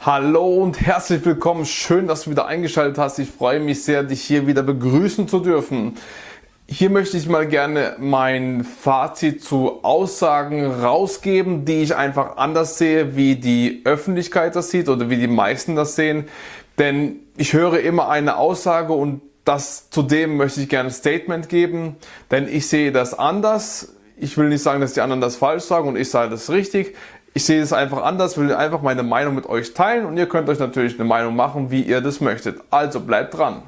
Hallo und herzlich willkommen. Schön, dass du wieder eingeschaltet hast. Ich freue mich sehr, dich hier wieder begrüßen zu dürfen. Hier möchte ich mal gerne mein Fazit zu Aussagen rausgeben, die ich einfach anders sehe, wie die Öffentlichkeit das sieht oder wie die meisten das sehen. Denn ich höre immer eine Aussage und zudem möchte ich gerne ein Statement geben, denn ich sehe das anders. Ich will nicht sagen, dass die anderen das falsch sagen und ich sage das richtig. Ich sehe es einfach anders, will einfach meine Meinung mit euch teilen und ihr könnt euch natürlich eine Meinung machen, wie ihr das möchtet. Also bleibt dran.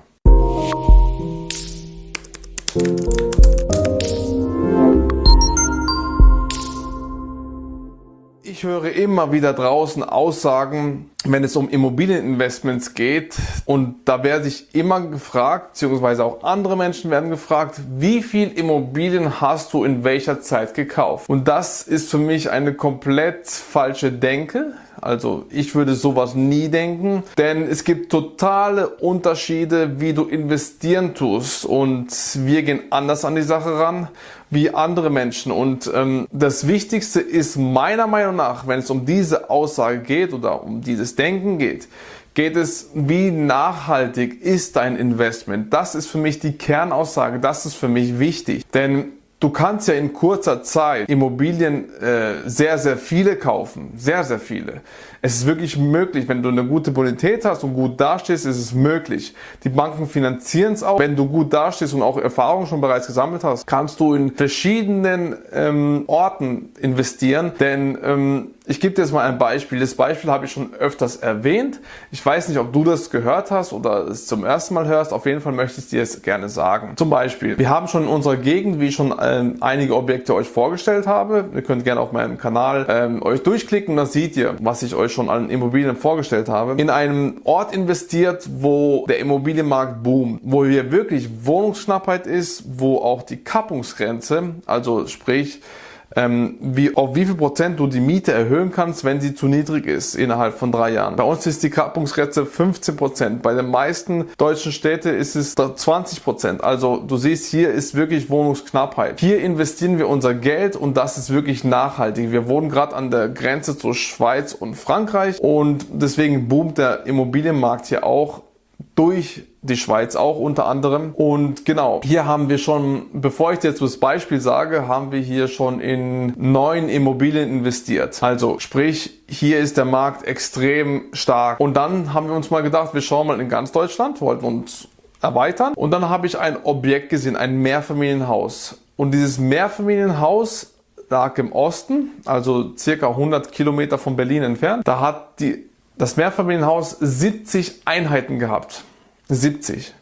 Ich höre immer wieder draußen Aussagen, wenn es um Immobilieninvestments geht, und da werde ich immer gefragt, beziehungsweise auch andere Menschen werden gefragt, wie viel Immobilien hast du in welcher Zeit gekauft? Und das ist für mich eine komplett falsche Denke. Also ich würde sowas nie denken, denn es gibt totale Unterschiede, wie du investieren tust, und wir gehen anders an die Sache ran wie andere Menschen. Und das Wichtigste ist meiner Meinung nach, wenn es um diese Aussage geht oder um dieses Denken geht es, wie nachhaltig ist dein Investment? Das ist für mich die Kernaussage, das ist für mich wichtig, denn du kannst ja in kurzer Zeit Immobilien sehr, sehr viele kaufen. Sehr, sehr viele. Es ist wirklich möglich, wenn du eine gute Bonität hast und gut dastehst, ist es möglich. Die Banken finanzieren es auch. Wenn du gut dastehst und auch Erfahrung schon bereits gesammelt hast, kannst du in verschiedenen Orten investieren. Denn ich gebe dir jetzt mal ein Beispiel. Das Beispiel habe ich schon öfters erwähnt. Ich weiß nicht, ob du das gehört hast oder es zum ersten Mal hörst. Auf jeden Fall möchte ich dir es gerne sagen. Zum Beispiel, wir haben schon in unserer Gegend, wie ich schon einige Objekte euch vorgestellt habe. Ihr könnt gerne auf meinem Kanal euch durchklicken und dann seht ihr, was ich euch schon an Immobilien vorgestellt habe. In einem Ort investiert, wo der Immobilienmarkt boomt, wo hier wirklich Wohnungsknappheit ist, wo auch die Kappungsgrenze, also sprich, auf wie viel Prozent du die Miete erhöhen kannst, wenn sie zu niedrig ist innerhalb von 3 Jahren. Bei uns ist die Kappungsgrenze 15%. Bei den meisten deutschen Städten ist es 20%. Also du siehst, hier ist wirklich Wohnungsknappheit. Hier investieren wir unser Geld und das ist wirklich nachhaltig. Wir wohnen gerade an der Grenze zur Schweiz und Frankreich und deswegen boomt der Immobilienmarkt hier auch, durch die Schweiz auch unter anderem. Und genau, hier haben wir schon, bevor ich dir jetzt das Beispiel sage, haben wir hier schon in 9 Immobilien investiert. Also sprich, hier ist der Markt extrem stark. Und dann haben wir uns mal gedacht, wir schauen mal in ganz Deutschland, wollten uns erweitern. Und dann habe ich ein Objekt gesehen, ein Mehrfamilienhaus. Und dieses Mehrfamilienhaus lag im Osten, also circa 100 Kilometer von Berlin entfernt. Da hat das Mehrfamilienhaus 70 Einheiten gehabt. 70.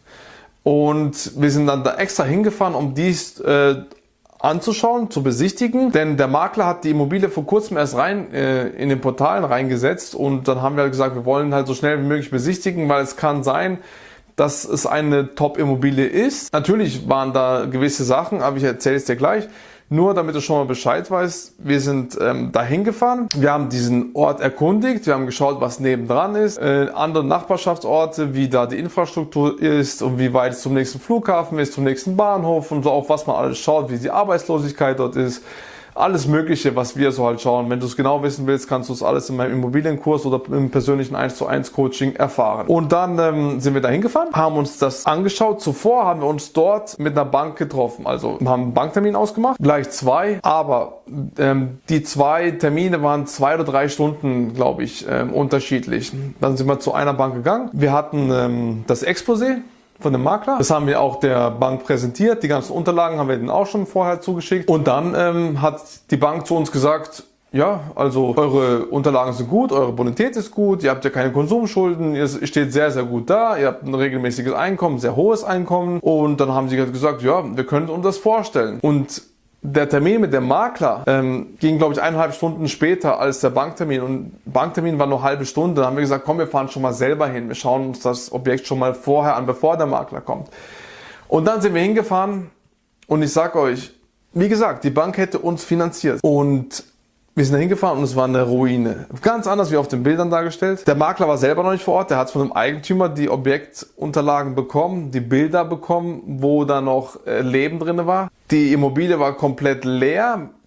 Und wir sind dann da extra hingefahren, um dies anzuschauen, zu besichtigen. Denn der Makler hat die Immobilie vor kurzem erst in den Portalen reingesetzt. Und dann haben wir halt gesagt, wir wollen halt so schnell wie möglich besichtigen, weil es kann sein, dass es eine Top-Immobilie ist. Natürlich waren da gewisse Sachen, aber ich erzähle es dir gleich. Nur damit du schon mal Bescheid weißt, wir sind dahin gefahren, wir haben diesen Ort erkundigt, wir haben geschaut, was nebendran ist, andere Nachbarschaftsorte, wie da die Infrastruktur ist und wie weit es zum nächsten Flughafen ist, zum nächsten Bahnhof und so, auf was man alles schaut, wie die Arbeitslosigkeit dort ist. Alles Mögliche, was wir so halt schauen. Wenn du es genau wissen willst, kannst du es alles in meinem Immobilienkurs oder im persönlichen 1:1 Coaching erfahren. Und dann sind wir da hingefahren, haben uns das angeschaut. Zuvor haben wir uns dort mit einer Bank getroffen. Also wir haben einen Banktermin ausgemacht, gleich 2. Aber die 2 Termine waren 2 oder 3 Stunden, glaube ich, unterschiedlich. Dann sind wir zu einer Bank gegangen. Wir hatten das Exposé von dem Makler. Das haben wir auch der Bank präsentiert. Die ganzen Unterlagen haben wir denen auch schon vorher zugeschickt. Und dann hat die Bank zu uns gesagt, ja, also eure Unterlagen sind gut, eure Bonität ist gut, ihr habt ja keine Konsumschulden, ihr steht sehr, sehr gut da, ihr habt ein regelmäßiges Einkommen, sehr hohes Einkommen. Und dann haben sie gesagt, ja, wir können uns das vorstellen. Und der Termin mit dem Makler ging, glaube ich, 1,5 Stunden später als der Banktermin. Und Banktermin war nur eine halbe Stunde. Dann haben wir gesagt, komm, wir fahren schon mal selber hin. Wir schauen uns das Objekt schon mal vorher an, bevor der Makler kommt. Und dann sind wir hingefahren und ich sag euch, wie gesagt, die Bank hätte uns finanziert. Und wir sind da hingefahren und es war eine Ruine. Ganz anders wie auf den Bildern dargestellt. Der Makler war selber noch nicht vor Ort. Der hat von dem Eigentümer die Objektunterlagen bekommen, die Bilder bekommen, wo da noch Leben drin war. Die Immobilie war komplett leer.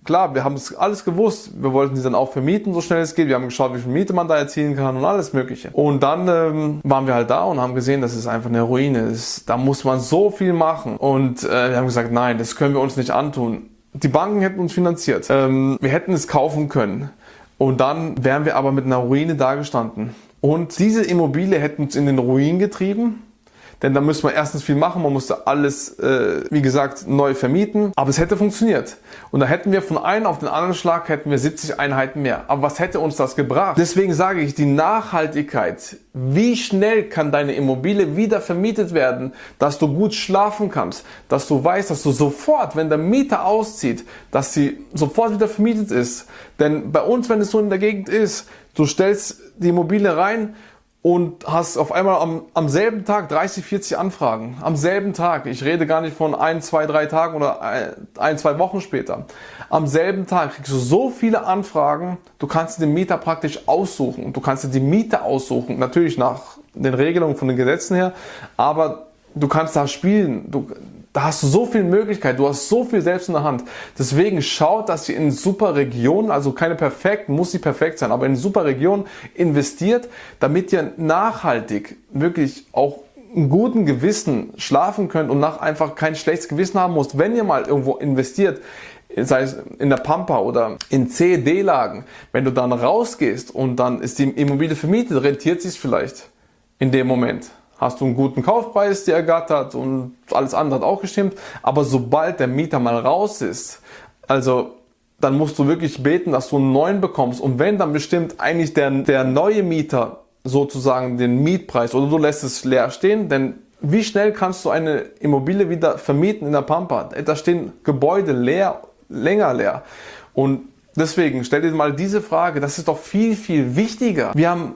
klar, wir haben es alles gewusst. Wir wollten sie dann auch vermieten, so schnell es geht. Wir haben geschaut, wie viel Miete man da erzielen kann und alles Mögliche. Und dann waren wir halt da und haben gesehen, das ist einfach eine Ruine. Da muss man so viel machen. Und wir haben gesagt, nein, das können wir uns nicht antun. Die Banken hätten uns finanziert. Wir hätten es kaufen können. Und dann wären wir aber mit einer Ruine dagestanden. Und diese Immobilie hätte uns in den Ruin getrieben. Denn da müsste man erstens viel machen, man musste alles, wie gesagt, neu vermieten. Aber es hätte funktioniert. Und da hätten wir von einem auf den anderen Schlag hätten wir 70 Einheiten mehr. Aber was hätte uns das gebracht? Deswegen sage ich, die Nachhaltigkeit. Wie schnell kann deine Immobilie wieder vermietet werden, dass du gut schlafen kannst, dass du weißt, dass du sofort, wenn der Mieter auszieht, dass sie sofort wieder vermietet ist. Denn bei uns, wenn es so in der Gegend ist, du stellst die Immobilie rein, und hast auf einmal am selben Tag 30, 40 Anfragen. Am selben Tag. Ich rede gar nicht von 1, 2, 3 Tagen oder 1, 2 Wochen später. Am selben Tag kriegst du so viele Anfragen, du kannst den Mieter praktisch aussuchen. Du kannst dir die Miete aussuchen. Natürlich nach den Regelungen von den Gesetzen her. Aber du kannst da spielen. Da hast du so viele Möglichkeiten, du hast so viel selbst in der Hand. Deswegen schaut, dass ihr in super Regionen, also keine perfekten, muss nicht perfekt sein, aber in super Regionen investiert, damit ihr nachhaltig wirklich auch einen guten Gewissen schlafen könnt und einfach kein schlechtes Gewissen haben müsst, wenn ihr mal irgendwo investiert, sei es in der Pampa oder in C, D-Lagen. Wenn du dann rausgehst und dann ist die Immobilie vermietet, rentiert sich vielleicht in dem Moment. Hast du einen guten Kaufpreis dir ergattert und alles andere hat auch gestimmt. Aber sobald der Mieter mal raus ist, also dann musst du wirklich beten, dass du einen neuen bekommst. Und wenn, dann bestimmt eigentlich der neue Mieter sozusagen den Mietpreis oder du lässt es leer stehen. Denn wie schnell kannst du eine Immobilie wieder vermieten in der Pampa? Da stehen Gebäude länger leer. Und deswegen stell dir mal diese Frage, das ist doch viel, viel wichtiger. Wir haben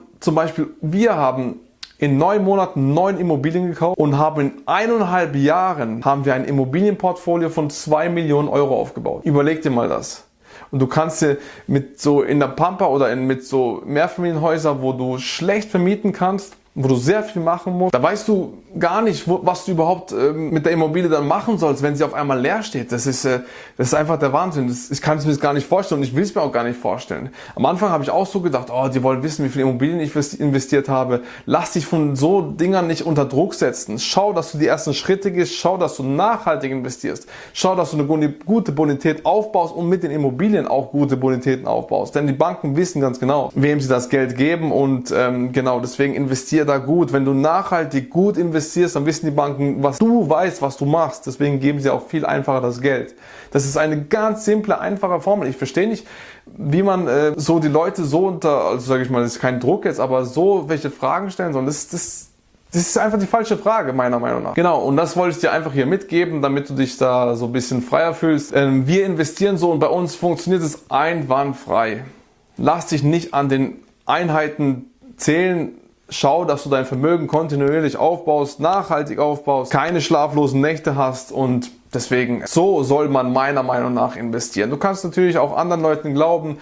in 9 Monaten 9 Immobilien gekauft und haben in 1,5 Jahren haben wir ein Immobilienportfolio von 2 Millionen Euro aufgebaut. Überleg dir mal das. Und du kannst dir mit so in der Pampa oder mit so Mehrfamilienhäusern, wo du schlecht vermieten kannst, wo du sehr viel machen musst, da weißt du gar nicht, was du überhaupt mit der Immobilie dann machen sollst, wenn sie auf einmal leer steht. Das ist einfach der Wahnsinn. Ich kann es mir gar nicht vorstellen und ich will es mir auch gar nicht vorstellen. Am Anfang habe ich auch so gedacht, die wollen wissen, wie viele Immobilien ich investiert habe. Lass dich von so Dingern nicht unter Druck setzen. Schau, dass du die ersten Schritte gehst. Schau, dass du nachhaltig investierst. Schau, dass du eine gute Bonität aufbaust und mit den Immobilien auch gute Bonitäten aufbaust. Denn die Banken wissen ganz genau, wem sie das Geld geben und genau deswegen investiere da gut. Wenn du nachhaltig gut investierst, dann wissen die Banken, was du weißt, was du machst. Deswegen geben sie auch viel einfacher das Geld. Das ist eine ganz simple, einfache Formel. Ich verstehe nicht, wie man so die Leute so also sage ich mal, das ist kein Druck jetzt, aber so welche Fragen stellen sollen. Das ist einfach die falsche Frage, meiner Meinung nach. Genau, und das wollte ich dir einfach hier mitgeben, damit du dich da so ein bisschen freier fühlst. Wir investieren so und bei uns funktioniert es einwandfrei. Lass dich nicht an den Einheiten zählen. Schau, dass du dein Vermögen kontinuierlich aufbaust, nachhaltig aufbaust, keine schlaflosen Nächte hast und deswegen, so soll man meiner Meinung nach investieren. Du kannst natürlich auch anderen Leuten glauben,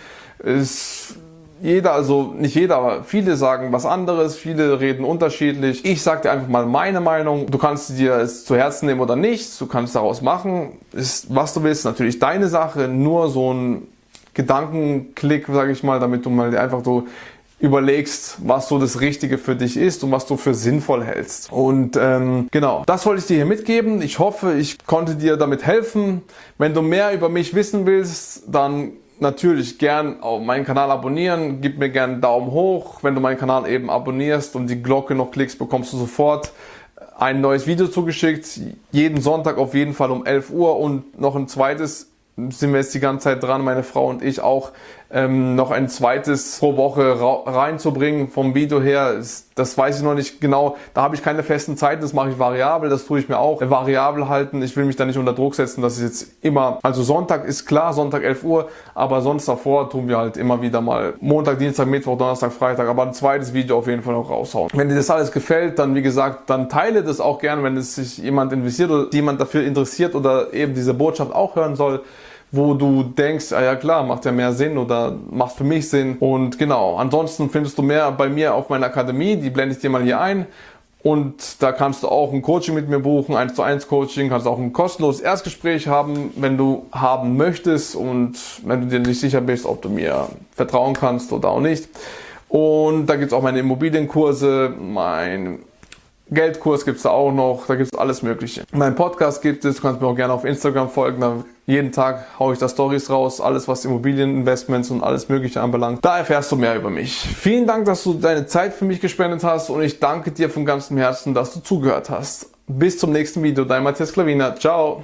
nicht jeder, aber viele sagen was anderes, viele reden unterschiedlich. Ich sage dir einfach mal meine Meinung. Du kannst dir es zu Herzen nehmen oder nicht, du kannst daraus machen, was du willst, natürlich deine Sache, nur so ein Gedankenklick, sage ich mal, damit du mal einfach so überlegst, was so das Richtige für dich ist und was du für sinnvoll hältst. Und genau, das wollte ich dir hier mitgeben. Ich hoffe, ich konnte dir damit helfen. Wenn du mehr über mich wissen willst, dann natürlich gern auf meinen Kanal abonnieren. Gib mir gern einen Daumen hoch. Wenn du meinen Kanal eben abonnierst und die Glocke noch klickst, bekommst du sofort ein neues Video zugeschickt. Jeden Sonntag auf jeden Fall um 11 Uhr und noch ein zweites sind wir jetzt die ganze Zeit dran, meine Frau und ich auch, noch ein zweites pro Woche reinzubringen vom Video her. Das weiß ich noch nicht genau. Da habe ich keine festen Zeiten, das mache ich variabel, das tue ich mir auch variabel halten. Ich will mich da nicht unter Druck setzen, dass es jetzt immer, also Sonntag ist klar, Sonntag 11 Uhr, aber sonst davor tun wir halt immer wieder mal Montag, Dienstag, Mittwoch, Donnerstag, Freitag, aber ein zweites Video auf jeden Fall noch raushauen. Wenn dir das alles gefällt, dann wie gesagt, dann teile das auch gerne, wenn es sich jemand investiert oder jemand dafür interessiert oder eben diese Botschaft auch hören soll, wo du denkst, ja klar, macht ja mehr Sinn oder macht für mich Sinn. Und genau, ansonsten findest du mehr bei mir auf meiner Akademie, die blende ich dir mal hier ein. Und da kannst du auch ein Coaching mit mir buchen, 1:1 Coaching, kannst auch ein kostenloses Erstgespräch haben, wenn du haben möchtest und wenn du dir nicht sicher bist, ob du mir vertrauen kannst oder auch nicht. Und da gibt es auch meine Immobilienkurse, mein Geldkurs gibt es da auch noch, da gibt es alles Mögliche. Mein Podcast gibt es, du kannst mir auch gerne auf Instagram folgen, da jeden Tag haue ich da Stories raus, alles was Immobilieninvestments und alles Mögliche anbelangt. Da erfährst du mehr über mich. Vielen Dank, dass du deine Zeit für mich gespendet hast und ich danke dir von ganzem Herzen, dass du zugehört hast. Bis zum nächsten Video, dein Matthias Klavina. Ciao!